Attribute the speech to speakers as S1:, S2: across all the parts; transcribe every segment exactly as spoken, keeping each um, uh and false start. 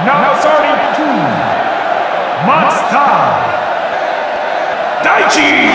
S1: Now starting two, Mazda Daichi!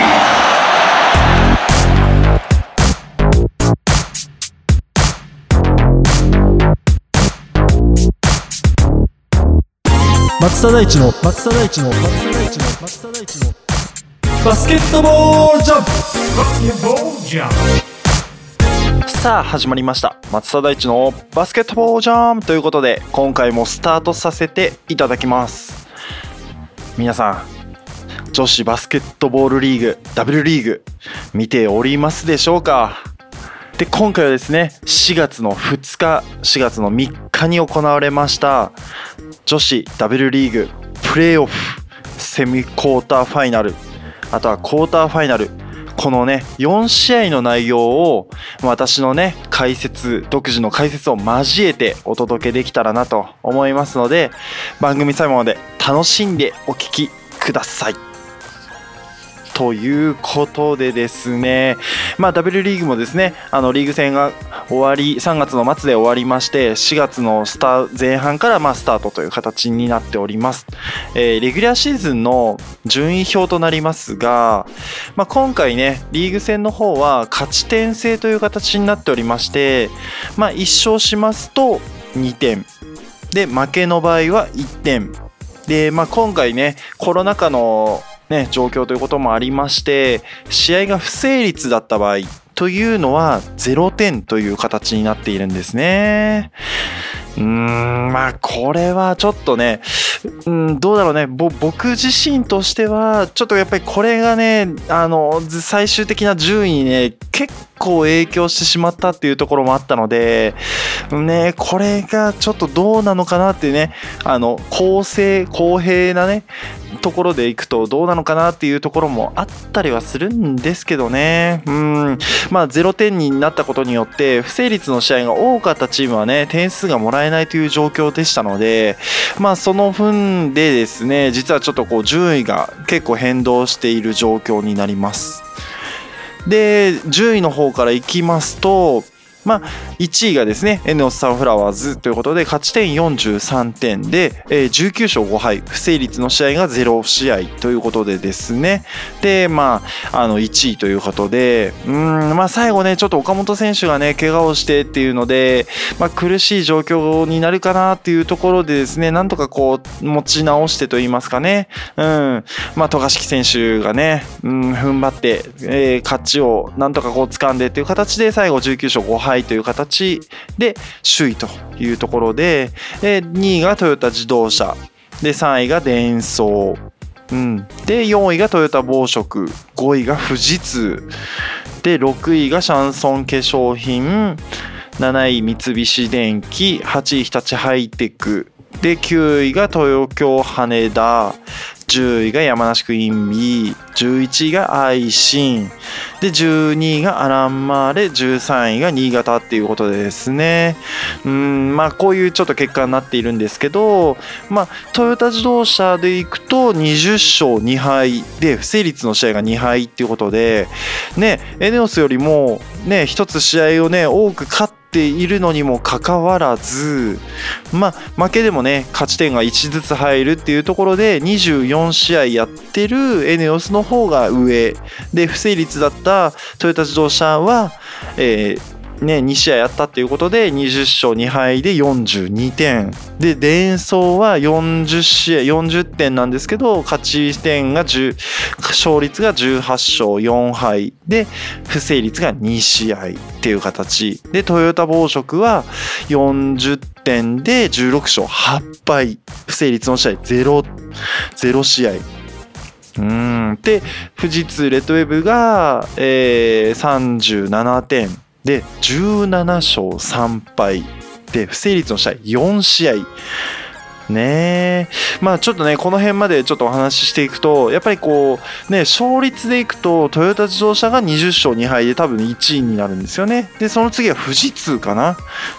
S2: 松田大地の松田大地の松田大地の松田大地のバスケットボールジャンプ
S1: バスケットボールジャンプ。
S3: さあ始まりました、松田大地のバスケットボールジャンプということで、今回もスタートさせていただきます。皆さん、女子バスケットボールリーグ W リーグ見ておりますでしょうか。で、今回はですね、しがつのふつか、しがつのみっかに行われました女子 W リーグプレーオフセミクォーターファイナル、あとはクォーターファイナル、このねよん試合の内容を私のね解説、独自の解説を交えてお届けできたらなと思いますので、番組最後まで楽しんでお聞きください。ということでですね、まあ W リーグもですね、あのリーグ戦が終わり、さんがつの末で終わりまして、しがつのスタ前半からまあスタートという形になっております。えー、レギュラーシーズンの順位表となりますが、まあ、今回ねリーグ戦の方は勝ち点制という形になっておりまして、まあ、いっ勝しますとにてんで、負けの場合はいってんで、まあ、今回ねコロナ禍のね、状況ということもありまして、試合が不成立だった場合というのはゼロてんという形になっているんですね。うーん、まあこれはちょっとね、うん、どうだろうね、ぼ僕自身としてはちょっとやっぱりこれがね、あの最終的な順位にね結構影響してしまったっていうところもあったのでね、これがちょっとどうなのかなっていうね、あの公正公平なねところでいくとどうなのかなっていうところもあったりはするんですけどね。うん、まあゼロてんになったことによって不成立の試合が多かったチームはね点数がもらえないという状況でしたので、まあその分でですね、実はちょっとこう順位が結構変動している状況になります。で、順位の方からいきますと、まあ、いちいがですねエネオスサンフラワーズということで勝ち点よんじゅうさんてんで、えー、じゅうきゅう勝ご敗、不成立の試合がゼロ試合ということでですね、でまああのいちいということで、うーんまあ最後ねちょっと岡本選手がね怪我をしてっていうので、まあ、苦しい状況になるかなっていうところでですね、なんとかこう持ち直してといいますかね、うんまあ渡嘉敷選手がね、うん、踏ん張って、えー、勝ちをなんとかこう掴んでっていう形で最後じゅうきゅう勝ご敗という形で首位というところで、にいがトヨタ自動車で、さんいがデンソー、うん、でよんいがトヨタ紡織、ごいが富士通で、ろくいがシャンソン化粧品、なない三菱電機、はちい日立ハイテクで、きゅういが東京羽田、じゅういが山梨クイーンビー、じゅういちいが愛心で、じゅうにいがアランマーレ、じゅうさんいが新潟っていうことでですね、うーんまあこういうちょっと結果になっているんですけど、まあトヨタ自動車でいくとにじゅっ勝に敗で不成立の試合がに敗っていうことでね、エネオスよりもね一つ試合をね多く勝ってているのにもかかわらず、まあ負けでもね勝ち点がいちずつ入るっていうところでにじゅうよん試合やってるエネオスの方が上で、不成立だったトヨタ自動車は、えーね、に試合やったっていうことでにじゅっ勝に敗でよんじゅうにてんで、デンソーはよんじゅう試合よんじゅってんなんですけど、勝ち点がじゅう、勝率がじゅうはち勝よん敗で不成立がに試合っていう形で、トヨタ紡織はよんじゅってんでじゅうろく勝はち敗、不成立の試合ゼロ、ゼロ試合、うんで富士通レッドウェブが、えー、さんじゅうななてんでじゅうなな勝さん敗で不成立の試合よん試合ね。えまあちょっとねこの辺までちょっとお話ししていくと、やっぱりこうね勝率でいくとトヨタ自動車がにじゅっ勝に敗で多分いちいになるんですよね。でその次は富士通かな、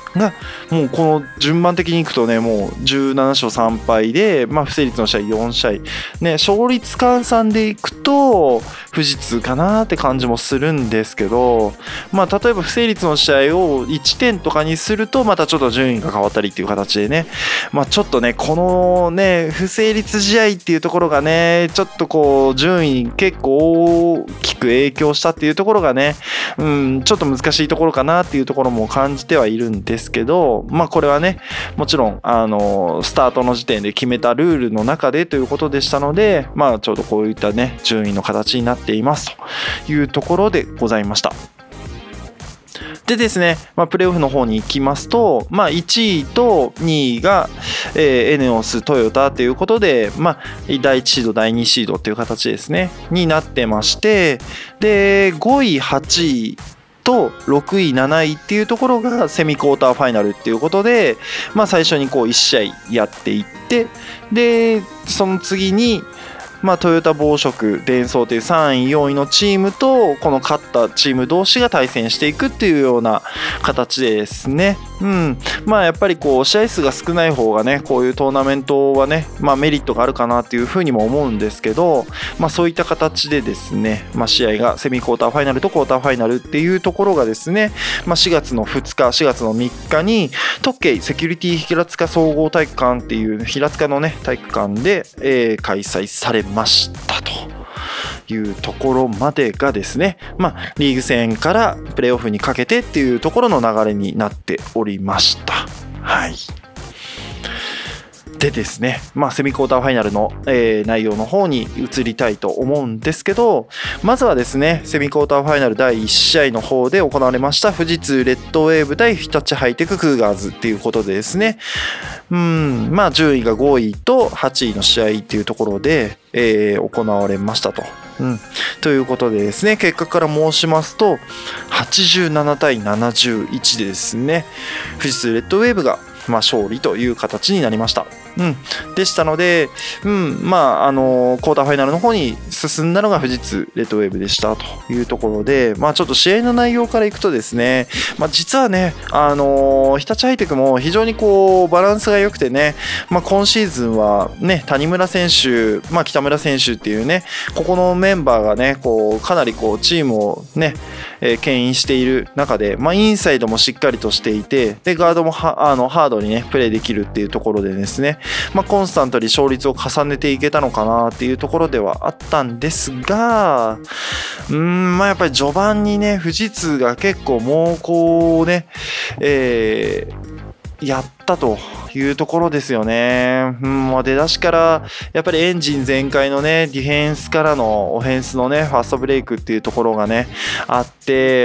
S3: がもうこの順番的にいくとねもうじゅうななしょうさんぱいで、まあ、不成立の試合よんしあい、ね、勝率換算でいくと富士通かなって感じもするんですけど、まあ、例えば不成立の試合をいってんとかにするとまたちょっと順位が変わったりっていう形でね、まあ、ちょっとねこのね不成立試合っていうところがねちょっとこう順位に結構大きく影響したっていうところがね、うん、ちょっと難しいところかなっていうところも感じてはいるんですけど、まあこれはねもちろんあのスタートの時点で決めたルールの中でということでしたので、まあちょうどこういったね順位の形になっていますというところでございました。でですね、まあ、プレーオフの方に行きますと、まあ、いちいとにいが、えー、エネオス、トヨタということで、まあ、だいいちシード、だいにシードという形ですね、になってまして、で、ごい、はちいとろくい、なないっていうところがセミクォーターファイナルっていうことで、まあ、最初にこういち試合やっていって、で、その次に、まあ、トヨタ紡織デンソーというさんいよんいのチームとこの勝ったチーム同士が対戦していくっていうような形ですね。うん、まあやっぱりこう試合数が少ない方がねこういうトーナメントはね、まあ、メリットがあるかなっていうふうにも思うんですけど、まあ、そういった形でですね、まあ、試合がセミクォーターファイナルとクォーターファイナルっていうところがですね、まあ、しがつのふつかしがつのみっかに特慶セキュリティ平塚総合体育館っていう平塚のね体育館で、えー、開催されましたというところまでがですね、まあ、リーグ戦からプレーオフにかけてっていうところの流れになっておりました。はい。でですね、まあ、セミクォーターファイナルの、えー、内容の方に移りたいと思うんですけど、まずはですね、セミクォーターファイナルだいいち試合の方で行われました富士通レッドウェーブ対日立ハイテククーガーズっていうことでですね、うん、まあ順位がごいとはちいの試合っていうところで、えー、行われましたと。うん、ということでですね、結果から申しますとはちじゅうななたいななじゅういちでですね、富士通レッドウェーブがまあ勝利という形になりました。うん、でしたので、うん、まああのクォーターファイナルの方に進んだのが富士通レッドウェーブでしたというところで、まあちょっと試合の内容からいくとですね、まあ実はね、あの日立ハイテクも非常にこうバランスが良くてね、まあ今シーズンはね谷村選手、まあ北村選手っていうね、ここのメンバーがね、こうかなりこうチームをね、えー、牽引している中で、まあインサイドもしっかりとしていて、でガードもはあのハードにねプレーできるっていうところでですね、まあ、コンスタントに勝率を重ねていけたのかなっていうところではあったんですが、うーんまあやっぱり序盤にね富士通が結構猛攻をね、えー、やったというところですよね。うん、もう出だしからやっぱりエンジン全開のねディフェンスからのオフェンスのねファーストブレイクっていうところがねあって、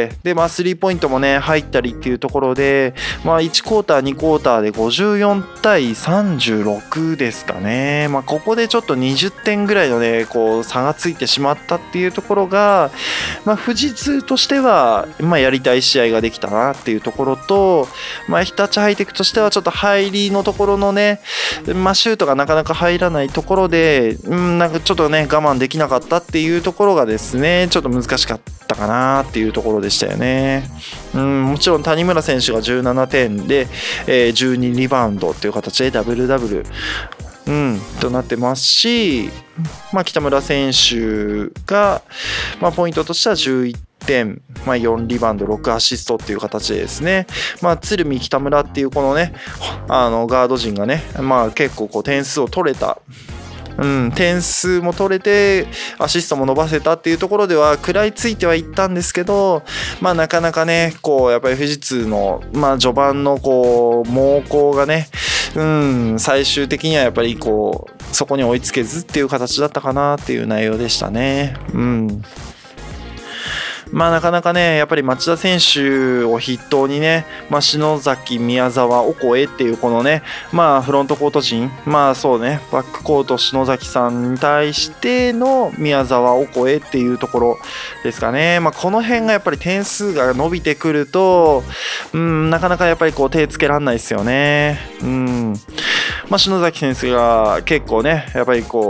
S3: でまあスリーポイントもね入ったりっていうところで、まあいちクォーターにクォーターでごじゅうよんたいさんじゅうろくですかね。まあここでちょっとにじゅってんぐらいのねこう差がついてしまったっていうところが、まあ富士通としてはまあやりたい試合ができたなっていうところと、まあ日立ハイテクとしてはちょっと入りのところのね、まあ、シュートがなかなか入らないところで、うん、なんかちょっとね我慢できなかったっていうところがですねちょっと難しかったかなっていうところでしたよね。うん、もちろん谷村選手がじゅうななてんで、えー、じゅうにリバウンドっていう形でダブルダブル、うん、となってますし、まあ、北村選手が、まあ、ポイントとしてはじゅういってん、まあ、よんリバウンドろくアシストっていう形でですね、まあ、鶴見北村っていうこのねあのガード陣がね、まあ、結構こう点数を取れた、うん、点数も取れてアシストも伸ばせたっていうところでは食らいついてはいったんですけど、まあなかなかねこうやっぱり富士通のまあ序盤のこう猛攻がね、うん最終的にはやっぱりこうそこに追いつけずっていう形だったかなっていう内容でしたね。うんまあなかなかねやっぱり町田選手を筆頭にね、まあ、篠崎、宮沢、オコエっていうこのねまあフロントコート陣、まあそうねバックコート篠崎さんに対しての宮沢、オコエっていうところですかね。まあこの辺がやっぱり点数が伸びてくると、うんなかなかやっぱりこう手つけらんないですよね。うんまあ篠崎選手が結構ねやっぱりこう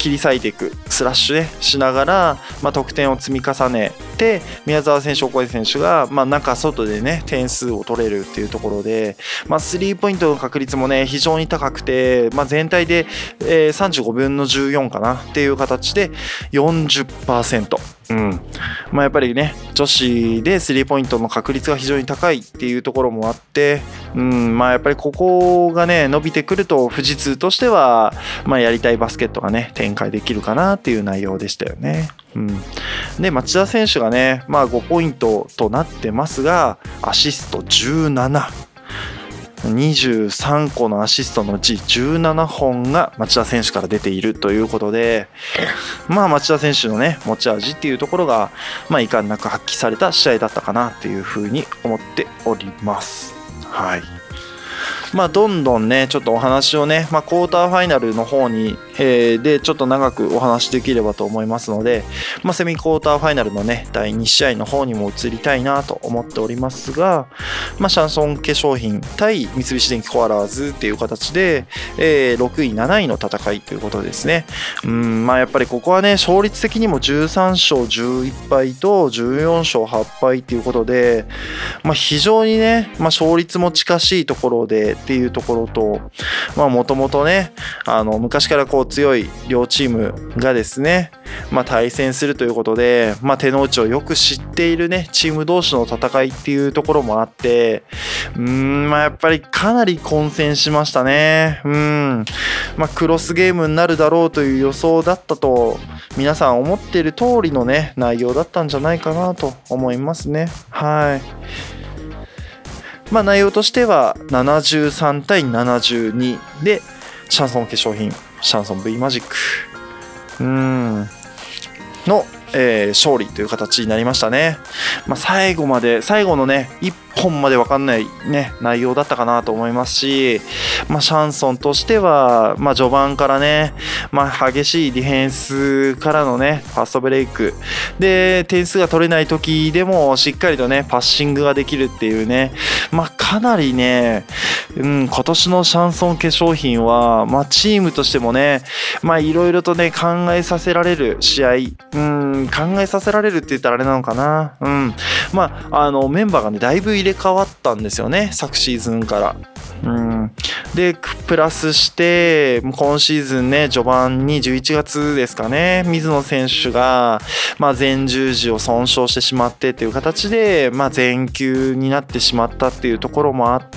S3: 切り裂いていくスラッシュねしながら、まあ、得点を積み重ねて宮澤選手、オコエ選手が、まあ、中外でね点数を取れるっていうところで、まあ、スリーポイントの確率もね非常に高くて、まあ、全体で、えー、さんじゅうごぶんのじゅうよんかなっていう形で よんじゅっパーセント、うんまあ、やっぱりね女子でスリーポイントの確率が非常に高いっていうところもあって、うんまあ、やっぱりここがね伸びてくると富士通としては、まあ、やりたいバスケットがね展開できるかなっていう内容でしたよね。うん、で町田選手がね、まあ、ごポイントとなってますがアシストじゅうなな、にじゅうさんこのアシストのうちじゅうななほんが町田選手から出ているということで、まあ町田選手のね持ち味っていうところが、まあ、いかんなく発揮された試合だったかなっていうふうに思っております。はい。まあどんどんねちょっとお話をね、まあ、クォーターファイナルの方に、えー、でちょっと長くお話できればと思いますので、まあ、セミクォーターファイナルのねだいに試合の方にも移りたいなと思っておりますが、まあ、シャンソン化粧品対三菱電機コアラーズっていう形で、えー、ろくいなないの戦いということですね。うんまあやっぱりここはね勝率的にもじゅうさんしょうじゅういっぱいとじゅうよんしょうはっぱいっていうことで、まあ、非常にね、まあ、勝率も近しいところでっていうところと、まあもともとねあの昔からこう強い両チームがですね、まあ、対戦するということで、まあ、手の内をよく知っているねチーム同士の戦いっていうところもあって、うーんまあやっぱりかなり混戦しましたね。うんまあクロスゲームになるだろうという予想だったと皆さん思っている通りのね内容だったんじゃないかなと思いますね。はい。まあ内容としてはななじゅうさんたいななじゅうにでシャンソン化粧品シャンソン V マジックうーんの、えー、勝利という形になりましたね。まあ、最後まで最後のねいっぽんまで分かんない、ね、内容だったかなと思いますし、まあ、シャンソンとしては、まあ、序盤からね、まあ、激しいディフェンスからのねファストブレイクで点数が取れない時でもしっかりとねパッシングができるっていうね、まあ、かなりね、うん、今年のシャンソン化粧品は、まあ、チームとしてもねいろいろとね考えさせられる試合、うん、考えさせられるって言ったらあれなのかな、うんまあ、あのメンバーがねだいぶ入れ替わったんですよね昨シーズンから。うん、でプラスして今シーズンね序盤にじゅういちがつですかね水野選手が、まあ、前十字を損傷してしまってっていう形で、まあ、全休になってしまったっていうところもあって、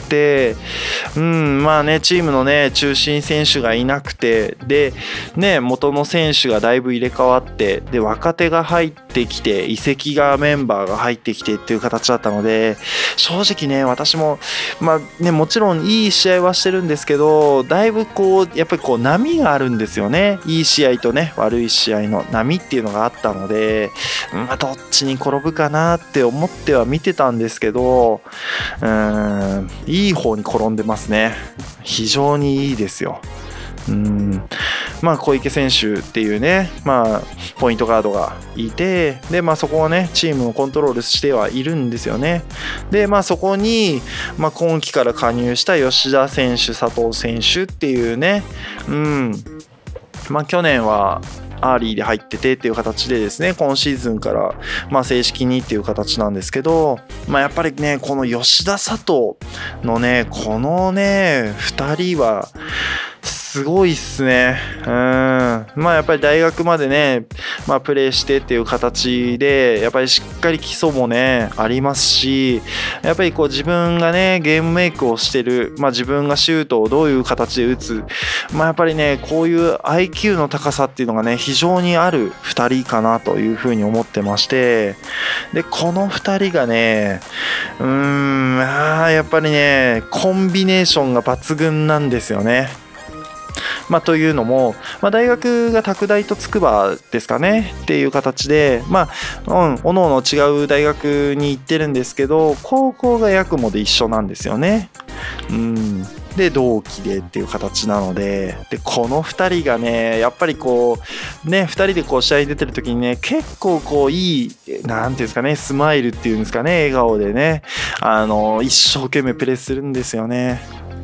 S3: うんまあねチームのね中心選手がいなくてでね元の選手がだいぶ入れ替わってで若手が入ってきて移籍がメンバーが入ってきてっていう形だったので正直ね私もまあねもちろんいいいい試合はしてるんですけどだいぶこうやっぱりこう波があるんですよね。いい試合とね悪い試合の波っていうのがあったので、まあ、どっちに転ぶかなって思っては見てたんですけどうーんいい方に転んでますね。非常にいいですよ。うんまあ、小池選手っていうね、まあ、ポイントガードがいてで、まあ、そこをねチームをコントロールしてはいるんですよね。で、まあ、そこに、まあ、今季から加入した吉田選手佐藤選手っていうね、うんまあ、去年はアーリーで入っててっていう形でですね今シーズンから、まあ、正式にっていう形なんですけど、まあ、やっぱりねこの吉田佐藤のねこのねふたりはすごいっすね。うんまあやっぱり大学までね、まあ、プレーしてっていう形でやっぱりしっかり基礎もねありますしやっぱりこう自分がねゲームメイクをしてる、まあ、自分がシュートをどういう形で打つ、まあ、やっぱりねこういう アイキュー の高さっていうのがね非常にあるふたりかなというふうに思ってましてでこのふたりがねうーんあやっぱりねコンビネーションが抜群なんですよね。まあ、というのも、まあ、大学が拓大と筑波ですかねっていう形で、まあ、うん、おのおの違う大学に行ってるんですけど高校がヤクモで一緒なんですよね。うんで同期でっていう形なので、でこのふたりがねやっぱりこうねふたりでこう試合に出てる時にね結構こういいなんていうんですかねスマイルっていうんですかね笑顔でねあの一生懸命プレーするんですよね。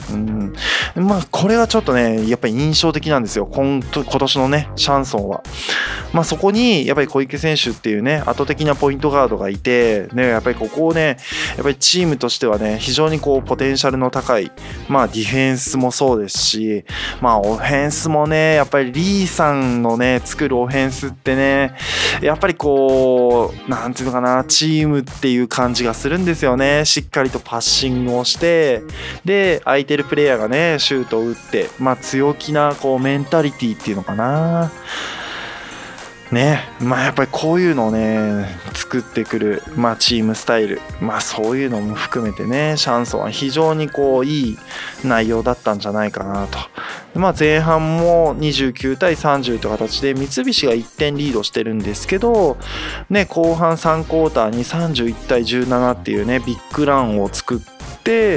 S3: うん、まあこれはちょっとねやっぱり印象的なんですよ、今, 今年のねシャンソンは。まあそこにやっぱり小池選手っていうね圧倒的なポイントガードがいて、ね、やっぱりここをねやっぱりチームとしてはね非常にこうポテンシャルの高い、まあディフェンスもそうですし、まあオフェンスもねやっぱりリーさんのね作るオフェンスってねやっぱりこうなんていうのかな、チームっていう感じがするんですよね。しっかりとパッシングをしてで空いてるプレイヤーがねシュートを打って、まあ強気なこうメンタリティっていうのかなね、まあやっぱりこういうのをね作ってくる、まあ、チームスタイル、まあそういうのも含めてねシャンソンは非常にこういい内容だったんじゃないかなと。まあ前半もにじゅうきゅうたいさんじゅうという形で三菱がいってんリードしてるんですけど、ね、後半さんクォーターにさんじゅういちたいじゅうななっていうねビッグランを作って、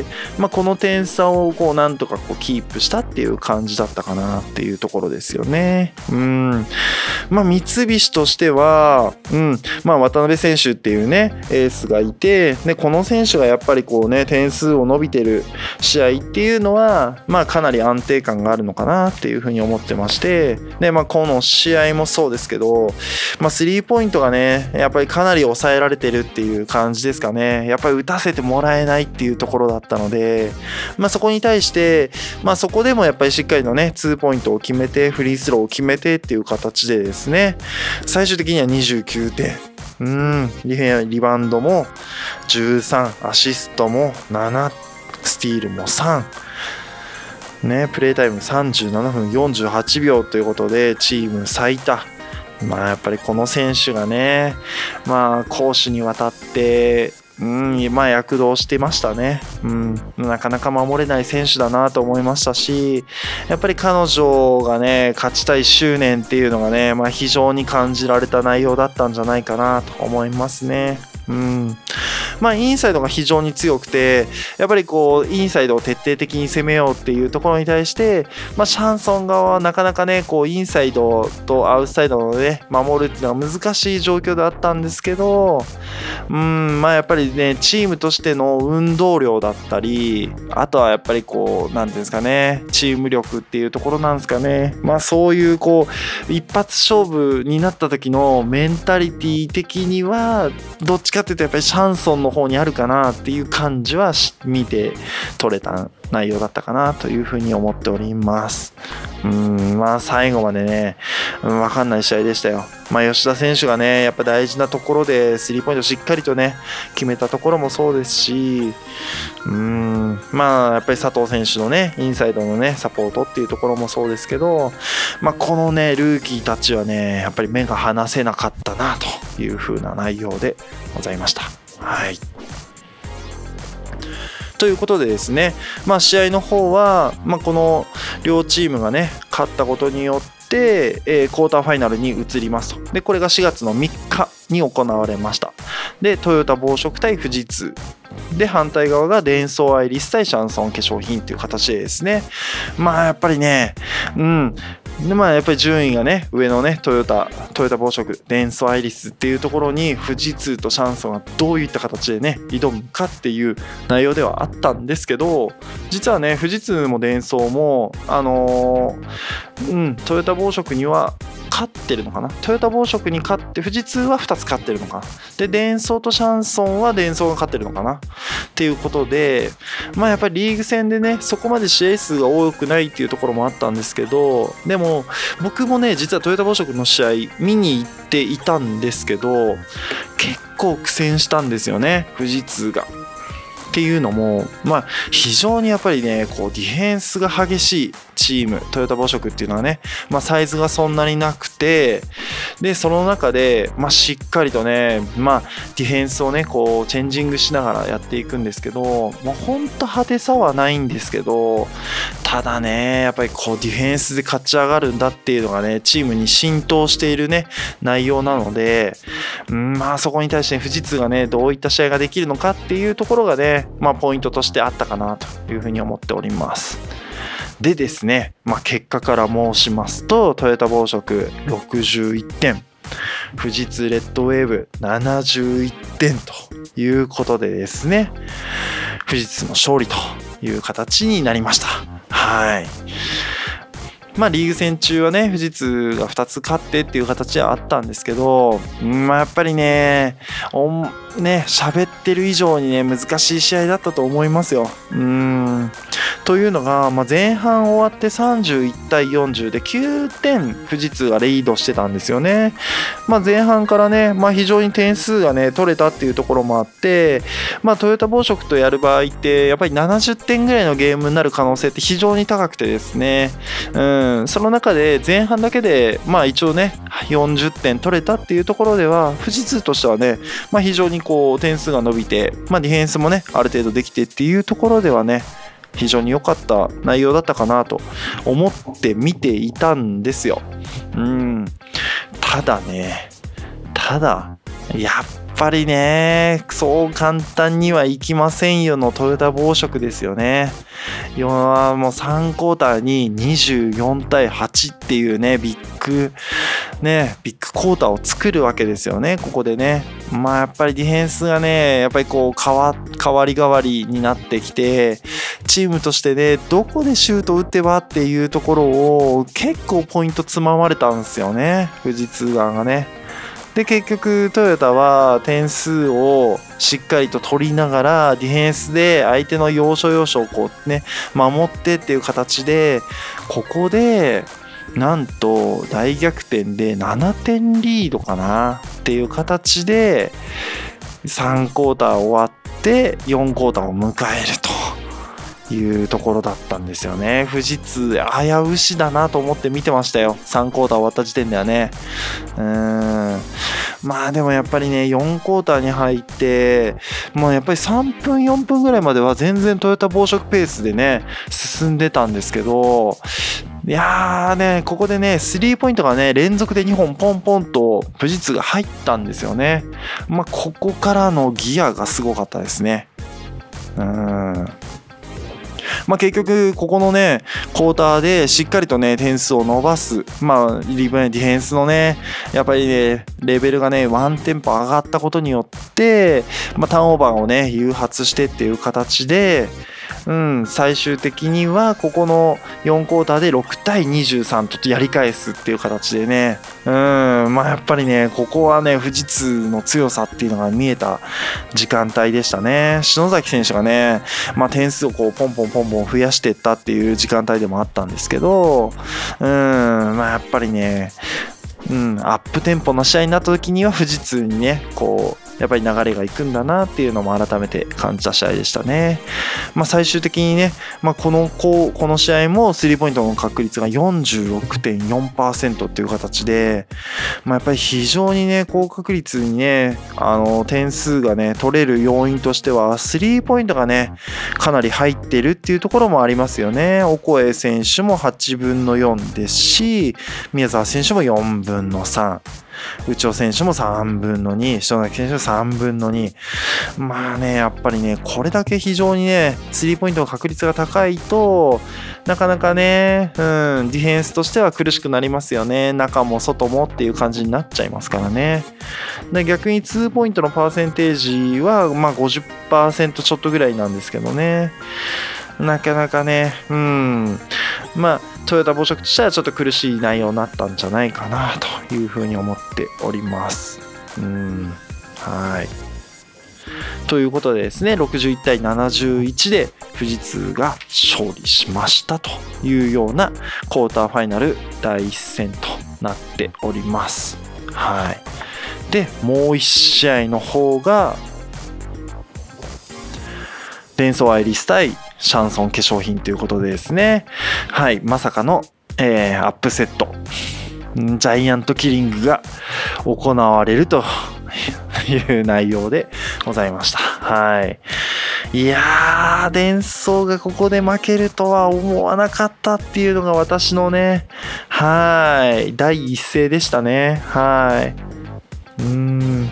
S3: まあ、この点差をこうなんとかこうキープしたっていう感じだったかなっていうところですよね。うん、まあ三菱としては、うん、まあ渡辺選手っていうねエースがいて、でこの選手がやっぱりこうね点数を伸びてる試合っていうのはまあかなり安定感があるのかなっていうふうに思ってまして、でまあこの試合もそうですけど、まあスリーポイントがねやっぱりかなり抑えられてるっていう感じですかね。やっぱり打たせてもらえないっていうところだったので、まあそこに対してまあそこでもやっぱりしっかりとねツーポイントを決めてフリースローを決めてっていう形でですね、最終的にはにじゅうきゅうてん、うんリリバウンドもじゅうさん、アシストもなな、スティールもさんね、プレータイムさんじゅうななふんよんじゅうはちびょうということでチーム最多。まあやっぱりこの選手がねまあ攻守にわたってうんまあ躍動してましたね。うん、なかなか守れない選手だなと思いましたし、やっぱり彼女がね勝ちたい執念っていうのがね、まあ、非常に感じられた内容だったんじゃないかなと思いますね。うん、まあインサイドが非常に強くて、やっぱりこうインサイドを徹底的に攻めようっていうところに対して、まあ、シャンソン側はなかなかねこうインサイドとアウトサイドのね守るっていうのは難しい状況であったんですけど、うんまあやっぱりねチームとしての運動量だったり、あとはやっぱりこうなんていうんですかねチーム力っていうところなんですかね。まあそういうこう一発勝負になった時のメンタリティ的にはどっちかっていうとやっぱりシャンソンの方にあるかなっていう感じは見て取れた内容だったかなというふうに思っております。うんまあ最後までね、うん、分かんない試合でしたよ。まあ吉田選手がねやっぱ大事なところでスリーポイントしっかりとね決めたところもそうですし、うんまあやっぱり佐藤選手のねインサイドのねサポートっていうところもそうですけど、まあこのねルーキーたちはねやっぱり目が離せなかったなという風な内容でございました。はい。ということでですね、まあ、試合の方は、まあ、この両チームがね勝ったことによって、えー、クォーターファイナルに移りますと。でこれがしがつのみっかに行われました。でトヨタ紡織対富士通で反対側がデンソーアイリス対シャンソン化粧品という形でですね、まあやっぱりねうんでまあやっぱり順位がね上のねトヨタトヨタ紡織デンソーアイリスっていうところに富士通とシャンソンがどういった形でね挑むかっていう内容ではあったんですけど、実はね富士通もデンソーもあのー、うんトヨタ紡織には勝ってるのかな。トヨタ紡織に勝って富士通はふたつ勝ってるのかな。でデンソーとシャンソンはデンソーが勝ってるのかなっていうことで、まあやっぱりリーグ戦でねそこまで試合数が多くないっていうところもあったんですけど、でも僕もね実はトヨタ紡織の試合見に行っていたんですけど結構苦戦したんですよね富士通が。っていうのも、まあ、非常にやっぱりねこうディフェンスが激しいチームトヨタ紡織っていうのはね、まあ、サイズがそんなになくて、でその中で、まあ、しっかりとね、まあ、ディフェンスをねこうチェンジングしながらやっていくんですけど、もうほんと派手さはないんですけど、ただねやっぱりこうディフェンスで勝ち上がるんだっていうのがねチームに浸透しているね内容なので、うん、まあそこに対して富士通がねどういった試合ができるのかっていうところがね、まあ、ポイントとしてあったかなというふうに思っております。でですね、まあ、結果から申しますとトヨタ紡織ろくじゅういってん、富士通レッドウェーブななじゅういってんということでですね富士通の勝利という形になりました。はい。まあリーグ戦中はね富士通がふたつ勝ってっていう形はあったんですけど、まあやっぱりねおんね喋ってる以上にね難しい試合だったと思いますよ。うーんというのが、まあ、前半終わってさんじゅういちたいよんじゅうできゅうてん富士通がリードしてたんですよね。まあ、前半からね、まあ、非常に点数がね取れたっていうところもあって、まあ、トヨタ紡織とやる場合ってやっぱりななじゅってんぐらいのゲームになる可能性って非常に高くてですね、うんその中で前半だけでまあ一応ねよんじゅってん取れたっていうところでは富士通としてはね、まあ、非常にこう点数が伸びて、まあ、ディフェンスもねある程度できてっていうところではね非常に良かった内容だったかなと思って見ていたんですよ。うんただねただやっぱりねそう簡単にはいきませんよのトヨタ紡織ですよね。要はもうさんクォーターににじゅうよんたいはちっていうねビッグねビッグクォーターを作るわけですよね。ここでねまあやっぱりディフェンスがねやっぱりこう変わ変わり変わりになってきてチームとしてねどこでシュート打ってばっていうところを結構ポイントつままれたんですよね富士通側がね。で結局トヨタは点数をしっかりと取りながらディフェンスで相手の要所要所をこうね守ってっていう形でここでなんと大逆転でななてんリードかなっていう形でさんクォーター終わってよんクォーターを迎えるというところだったんですよね。富士通危うしだなと思って見てましたよ。さんクォーター終わった時点ではね。うーんまあでもやっぱりねよんクォーターに入ってもうやっぱりさんぷんよんぷんぐらいまでは全然トヨタ紡織ペースでね進んでたんですけど、いやーねここでねスリーポイントがね連続でにほんポンポンと富士通が入ったんですよね。まあここからのギアがすごかったですね。うーんまあ、結局ここのねクォーターでしっかりとね点数を伸ばす、まあリブディフェンスのねやっぱりねレベルがねワンテンポ上がったことによって、まあ、ターンオーバーをね誘発してっていう形で、うん、最終的にはここのよんクォーターでろくたいにじゅうさんとやり返すっていう形でね、うんまあやっぱりねここはね富士通の強さっていうのが見えた時間帯でしたね。篠崎選手がね、まあ、点数をこうポンポンポンポン増やしていったっていう時間帯でもあったんですけど、うんまあやっぱりね、うん、アップテンポの試合になった時には富士通にねこうやっぱり流れがいくんだなっていうのも改めて感じた試合でしたね。まあ、最終的にね、まあ、このこうこの試合もスリーポイントの確率が よんじゅうろくてんよんパーセント っていう形で、まあ、やっぱり非常にね高確率にねあの点数がね取れる要因としてはスリーポイントがねかなり入ってるっていうところもありますよね。オコエ選手もはちぶんのよんですし宮澤選手もよんぶんのさん、内尾選手もさんぶんのに、篠崎選手もさんぶんのに。まあねやっぱりねこれだけ非常にねスリーポイントの確率が高いとなかなかね、うん、ディフェンスとしては苦しくなりますよね。中も外もっていう感じになっちゃいますからね。で逆にツーポイントのパーセンテージはまあ ごじゅっパーセント ちょっとぐらいなんですけどね、なかなかねうんまあトヨタ紡織としてはちょっと苦しい内容になったんじゃないかなというふうに思っております。うんはいということでですねろくじゅういちたいななじゅういちで富士通が勝利しましたというようなクォーターファイナルだいいっ戦となっております。はいでもういち試合の方がデンソーアイリス対シャンソン化粧品ということでですね、はいまさかの、えー、アップセットジャイアントキリングが行われるという内容でございました。はいいやーデンソーがここで負けるとは思わなかったっていうのが私のねはい第一声でしたね。はいうーん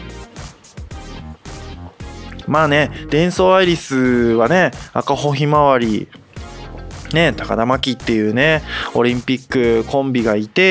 S3: まあねデンソーアイリスはね赤穂ひまわりね高田真希っていうねオリンピックコンビがいて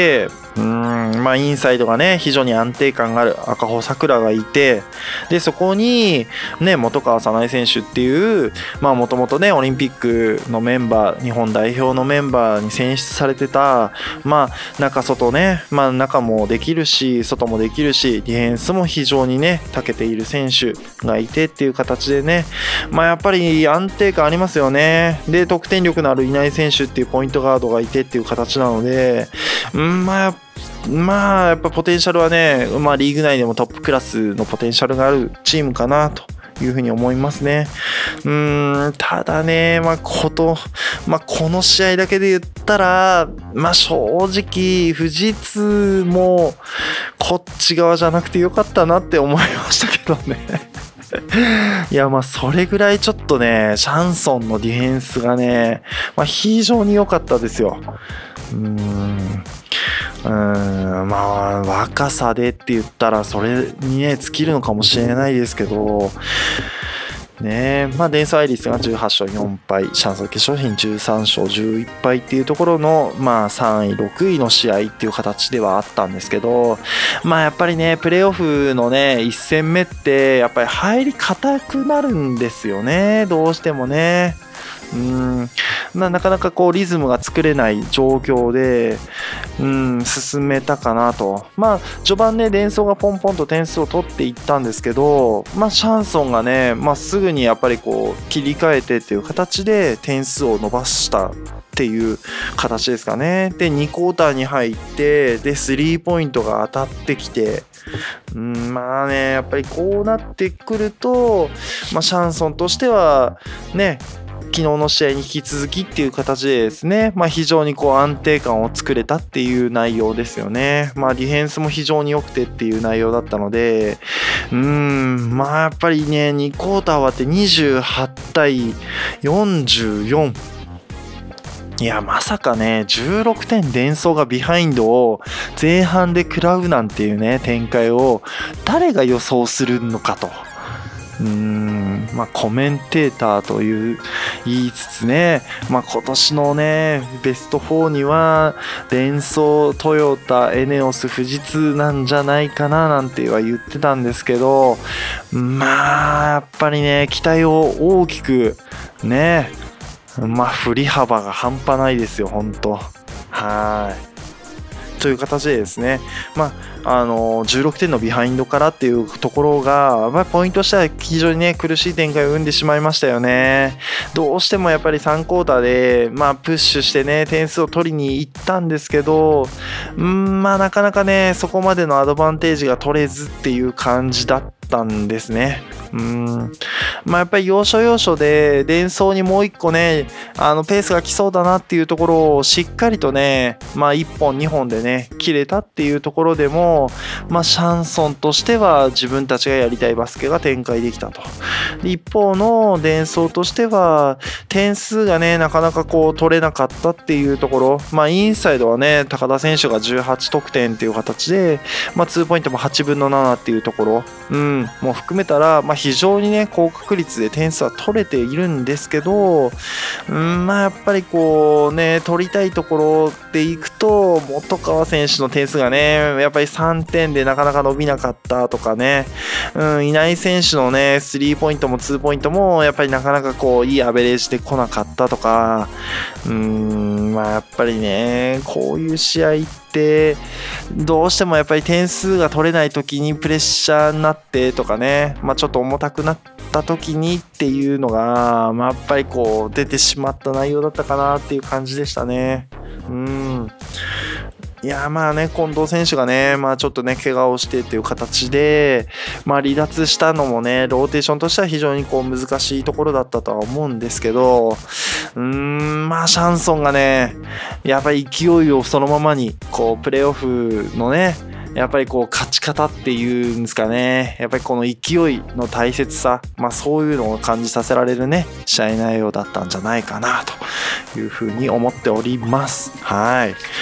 S3: うーんまあインサイドがね非常に安定感がある赤穂さくらがいて、でそこにね本川早苗選手っていうまあもともとねオリンピックのメンバー、日本代表のメンバーに選出されてた、まあ中外ね、まあ中もできるし外もできるしディフェンスも非常にね長けている選手がいてっていう形でね、まあやっぱり安定感ありますよね。で得点力のある稲井選手っていうポイントガードがいてっていう形なので、うんまあまあやっぱポテンシャルはね、まあ、リーグ内でもトップクラスのポテンシャルがあるチームかなというふうに思いますね。うーんただね、まあこと、まあ、この試合だけで言ったら、まあ、正直富士通もこっち側じゃなくてよかったなって思いましたけどねいやまあそれぐらいちょっとねシャンソンのディフェンスがね、まあ、非常に良かったですよ。うーんうーんまあ若さでって言ったらそれにね尽きるのかもしれないですけどね、まあデンソーアイリスがじゅうはち勝よん敗、シャンソン化粧品じゅうさん勝じゅういち敗っていうところのまあさんいろくいの試合っていう形ではあったんですけど、まあやっぱりねプレーオフのねいっ戦目ってやっぱり入り硬くなるんですよね、どうしてもね。うんな, なかなかこうリズムが作れない状況でうん進めたかなと。まあ序盤ねデンソーがポンポンと点数を取っていったんですけど、まあシャンソンがね、まあ、すぐにやっぱりこう切り替えてっていう形で点数を伸ばしたっていう形ですかね。でにクォーターに入ってでスリーポイントが当たってきて、うんまあねやっぱりこうなってくると、まあ、シャンソンとしてはね昨日の試合に引き続きっていう形でですね、まあ、非常にこう安定感を作れたっていう内容ですよね。まあ、ディフェンスも非常に良くてっていう内容だったので、うーんまあやっぱりねにクォーター終わってにじゅうはちたいよんじゅうよん、いやまさかねじゅうろくてんデンソーがビハインドを前半で食らうなんていうね展開を誰が予想するのかと。うーんまあ、コメンテーターという言いつつね、まあ、今年のねベストフォーにはデンソー、トヨタ、エネオス、富士通なんじゃないかななんては言ってたんですけど、まあやっぱりね期待を大きくね、まあ振り幅が半端ないですよ本当。はいという形でですね、まあ、あのじゅうろくてんのビハインドからっていうところが、まあ、ポイントとしては非常にね苦しい展開を生んでしまいましたよね。どうしてもやっぱりさんクォーターで、まあ、プッシュしてね点数を取りに行ったんですけど、うんまあなかなかねそこまでのアドバンテージが取れずっていう感じだったんですね。うんまあやっぱり要所要所でデンソーにもう一個ねあのペースが来そうだなっていうところをしっかりとねまあいっぽんにほんでね切れたっていうところでも、まあシャンソンとしては自分たちがやりたいバスケが展開できたと。で一方のデンソーとしては点数がねなかなかこう取れなかったっていうところ、まあインサイドはね高田選手がじゅうはち得点っていう形で、まあツーポイントもはちぶんのななっていうところ、うんもう含めたらまあ非常にね高確率で点数は取れているんですけど、うんまあやっぱりこうね取りたいところでいくと本川選手の点数がねやっぱりさんてんでなかなか伸びなかったとかね、うん、稲井選手のねスリーポイントもツーポイントもやっぱりなかなかこういいアベレージで来なかったとか、うんまあやっぱりねこういう試合ってどうしてもやっぱり点数が取れない時にプレッシャーになってとかね、まあ、ちょっと重たくなった時にっていうのが、まあ、やっぱりこう出てしまった内容だったかなっていう感じでしたね。うんいやまあね近藤選手がね、まあ、ちょっとね怪我をしてっていう形で、まあ、離脱したのもねローテーションとしては非常にこう難しいところだったとは思うんですけど、うーんまあシャンソンがねやっぱり勢いをそのままにこうプレーオフのねやっぱりこう勝ち方っていうんですかね、やっぱりこの勢いの大切さ、まあ、そういうのを感じさせられるね試合内容だったんじゃないかなというふうに思っております。はい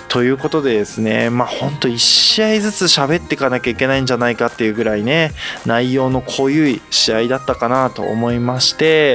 S3: ということでですね、まあほんといち試合ずつ喋っていかなきゃいけないんじゃないかっていうぐらいね、内容の濃ゆい試合だったかなと思いまして、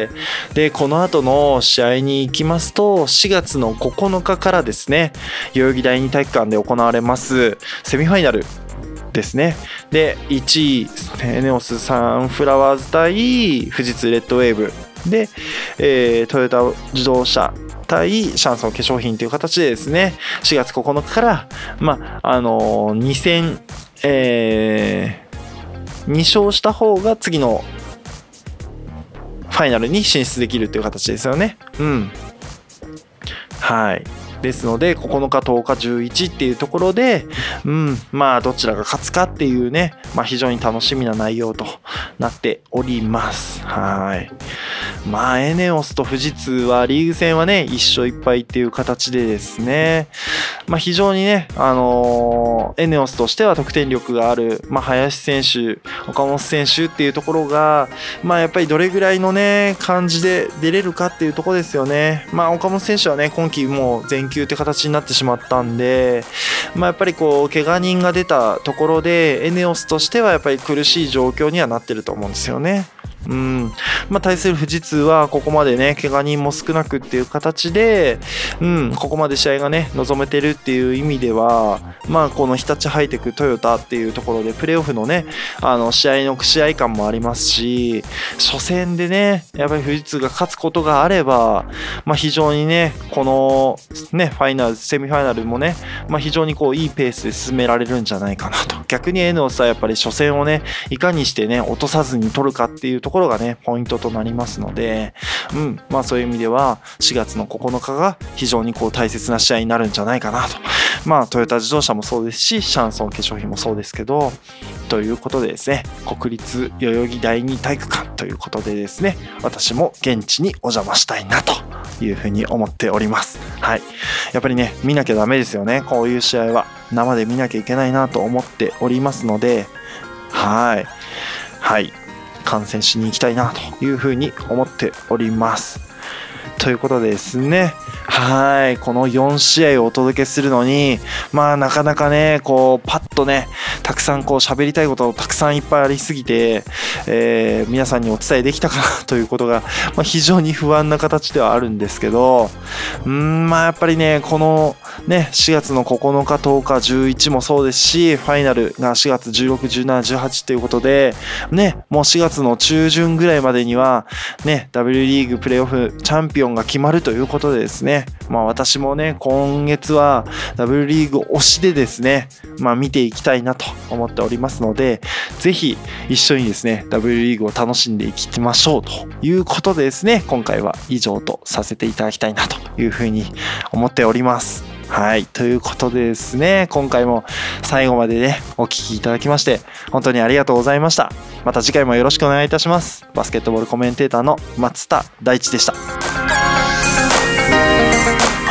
S3: でこの後の試合に行きますと、しがつのここのかからですね、代々木第二体育館で行われますセミファイナルですね。でいちいエネオスサンフラワーズ対富士通レッドウェーブで、えー、トヨタ自動車対シャンソン化粧品という形でですね、しがつここのかから、まああのー、に戦、えー、に勝した方が次のファイナルに進出できるという形ですよね。うん。はい。ですのでここのかとおかじゅういちっていうところで、うん、まあどちらが勝つかっていうね、まあ、非常に楽しみな内容となっております。はい。まあエネオスと富士通はリーグ戦はねいっ勝いっ敗っていう形でですね、まあ非常にね、あのー、エネオスとしては得点力がある、まあ、林選手、岡本選手っていうところが、まあやっぱりどれぐらいのね感じで出れるかっていうところですよね。まあ岡本選手はね今季もう全休って形になってしまったんで、まあ、やっぱりこう怪我人が出たところでエネオスとしてはやっぱり苦しい状況にはなってると思うんですよね。うんまあ、対する富士通はここまでね怪我人も少なくっていう形で、うん、ここまで試合がね望めてるっていう意味では、まあこの日立ハイテクトヨタっていうところでプレーオフのねあの試合の試合感もありますし、初戦でねやっぱり富士通が勝つことがあれば、まあ、非常にねこのねファイナルセミファイナルもね、まあ、非常にこういいペースで進められるんじゃないかなと。逆にエネオスはやっぱり初戦をねいかにしてね落とさずに取るかっていうところところがねポイントとなりますので、うんまあそういう意味ではしがつのここのかが非常にこう大切な試合になるんじゃないかなと。まあトヨタ自動車もそうですしシャンソン化粧品もそうですけど、ということでですね、国立代々木第二体育館ということでですね、私も現地にお邪魔したいなというふうに思っております。はい、やっぱりね見なきゃダメですよね。こういう試合は生で見なきゃいけないなと思っておりますので、はいはい観戦しに行きたいなというふうに思っております。ということでですね、はいこのよん試合をお届けするのにまあなかなかねこうパッとねたくさんこう喋りたいことをたくさんいっぱいありすぎて、えー、皆さんにお伝えできたかなということが、まあ、非常に不安な形ではあるんですけど、うーんまあやっぱりねこのねしがつのここのかとおかじゅういちもそうですし、ファイナルがしがつじゅうろく、じゅうしち、じゅうはちということでね、もうしがつの中旬ぐらいまでにはね ダブリュー リーグプレーオフチャンピオンが決まるということでですね、まあ私もね今月は ダブリュー リーグ推しでですね、まあ見ていきたいなと思っておりますので、ぜひ一緒にですね ダブリュー リーグを楽しんでいきましょうということでですね、今回は以上とさせていただきたいなというふうに思っております。はいということでですね、今回も最後までねお聞きいただきまして本当にありがとうございました。また次回もよろしくお願いいたします。バスケットボールコメンテーターの松田大地でした。